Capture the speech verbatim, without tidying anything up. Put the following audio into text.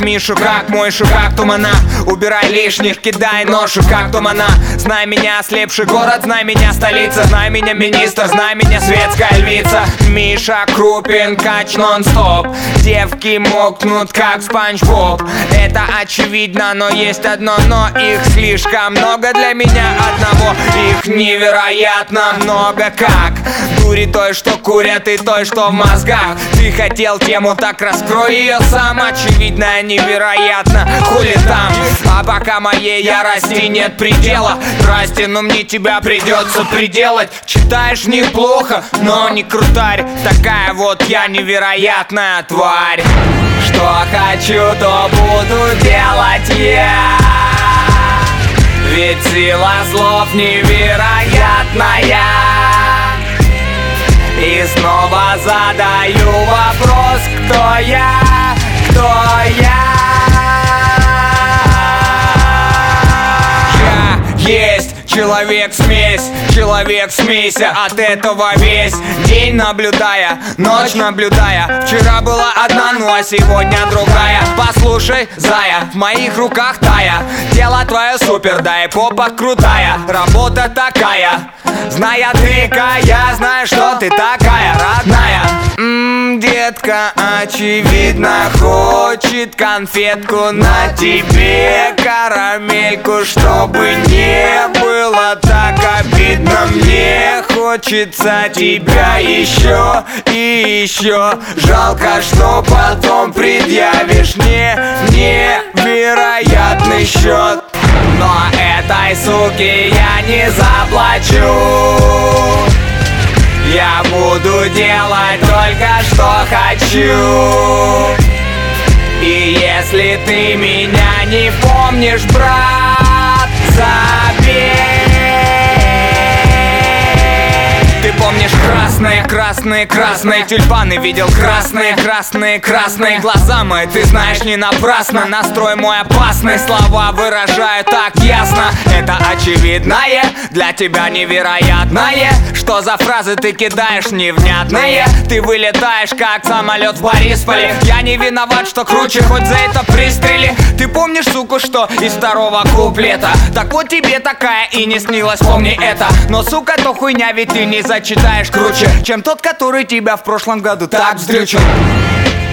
Мишу, как мойшу, как тумана. Убирай лишних, кидай ношу, как тумана. Знай меня, ослепший город, знай меня, столица. Знай меня, министр, знай меня, светская львица. Миша Крупин, кач нон-стоп. Девки мокнут, как Спанч Боб. Это очевидно, но есть одно но. Их слишком много для меня одного. Их невероятно много, как дури той, что курят, и той, что в мозгах. Ты хотел тему, так раскрой ее сам. Очевидно, невероятно, хули там. А пока моей ярости нет предела. Здрасте, но мне тебя придется приделать. Читаешь неплохо, но не крутарь. Такая вот я невероятная тварь. Что хочу, то буду делать я. Ведь сила слов невероятная. И снова задаю вопрос: кто я? Кто я? Я есть человек-смесь, человек-смейся от этого весь день наблюдая, ночь наблюдая. Вчера была одна, ну а сегодня другая. Послушай, зая, в моих руках тая. Тело твое супер, да и попа крутая. Работа такая, зная ты, я знаю, что ты такая родная. Ммм, детка, очевидно, хочет конфетку на тебе, карамельку, чтобы не было так обидно. Мне хочется тебя еще и еще. Жалко, что потом предъявишь мне невероятный счет. Но этой суке я не заплачу. Я буду делать только что хочу. И если ты меня не помнишь, брат, забей. Ты помнишь красные, красные, красные тюльпаны? Видел красные, красные, красные глаза мои. Ты знаешь, не напрасно настрой мой опасный. Слова выражаю так ясно. Это очевидное, для тебя невероятное. Что за фразы ты кидаешь невнятные? Ты вылетаешь, как самолет в Борисполе. Я не виноват, что круче, хоть за это пристрели. Ты помнишь, суку, что из второго куплета? Так вот тебе такая и не снилась, помни это. Но, сука, то хуйня, ведь ты не зачитаешь круче, чем тот, который тебя в прошлом году так вздрючил.